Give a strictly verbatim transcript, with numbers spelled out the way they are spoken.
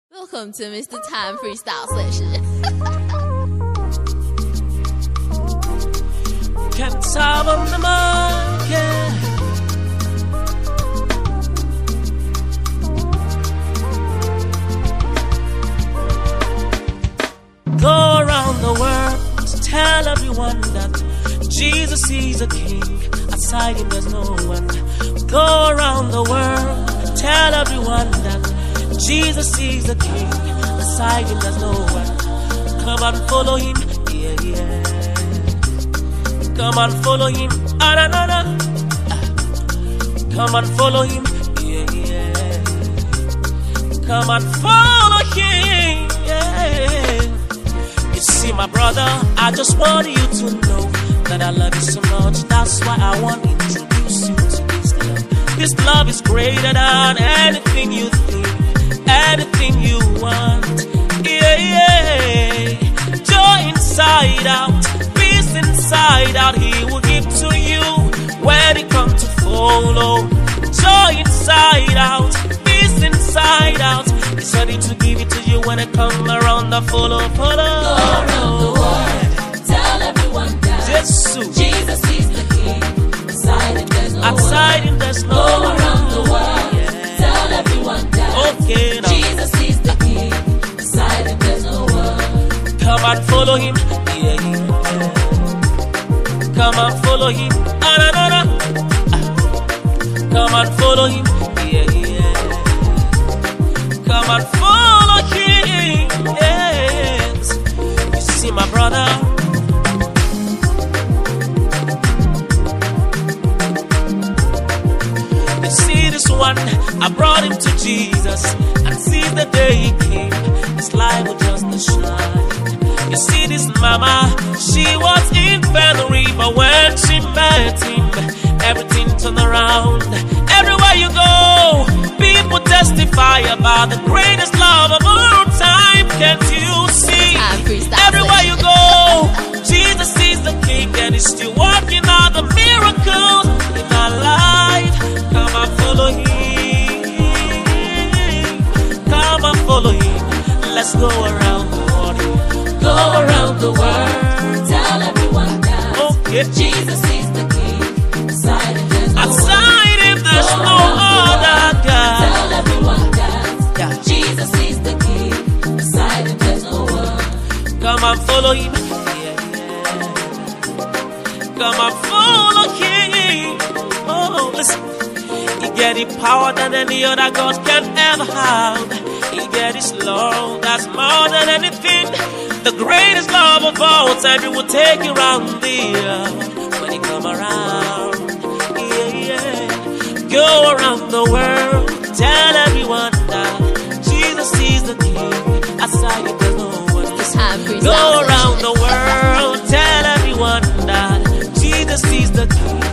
Welcome to Mister Time Freestyle Session. Kept top on the market. Go around the world, tell everyone that Jesus is a king. Aside him there's no one. Go around the world, tell everyone that Jesus is the king. Aside him there's no one. Come and follow him, yeah, yeah. Come and follow him, ah, nah, nah, nah. Come and follow him, yeah, yeah. Come and follow him, yeah. You see, my brother, I just want you to know that I love you so much. That's why I want to introduce you to this love. This love is greater than anything you think, anything you want. Yeah, yeah. Joy inside out, peace inside out. He will give to you when it comes to follow. Joy inside out, peace inside out. He's ready to give it to you when it comes around the follow, follow. Go around the world, tell everyone that Jesus, Jesus is the King. Beside him there's no outside him there's no one. Go one. around the world, Yeah. tell everyone that Okay, now. Jesus is the King. Beside him there's no one. Come and follow him, yeah, yeah. Come and follow him, ah, nah, nah, nah. Ah. Come and follow him, yeah, yeah. Come and follow him, yes. You see, my brother, you see this one, I brought him to Jesus, and since the day he came, his life was just a shine. You see this mama, she was in Fenry, but when she met him, everything turned around. Everywhere you go, people testify about the greatest love of all time. Can't you see? Time Freestyle Everywhere you Session. go, Jesus is the King, and he's still working out the miracles in our life. Come and follow him. Come and follow him. Let's go around the world. Go around the world, tell everyone that Okay. Jesus is the King. Beside him there's no one. Outside him, there's no other God. Tell everyone that Yeah. Jesus is the King. Beside him there's no one. Come and follow him. Yeah, yeah. Come and follow him. Oh, listen. He get the power than any other God can ever have. He get his love that's more than anything. The greatest love of all time. He will take you around the earth when he come around. Yeah, yeah. Go around the world, tell everyone that Jesus is the King. Aside him there's no one. Time Freestyle Go around Session. the world, tell everyone that Jesus is the King.